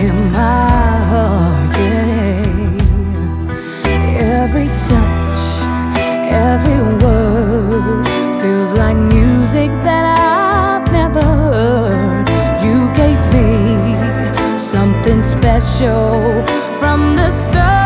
in my heart, yeah. Every touch, every word feels like music that I've never heard. You gave me something special from the start.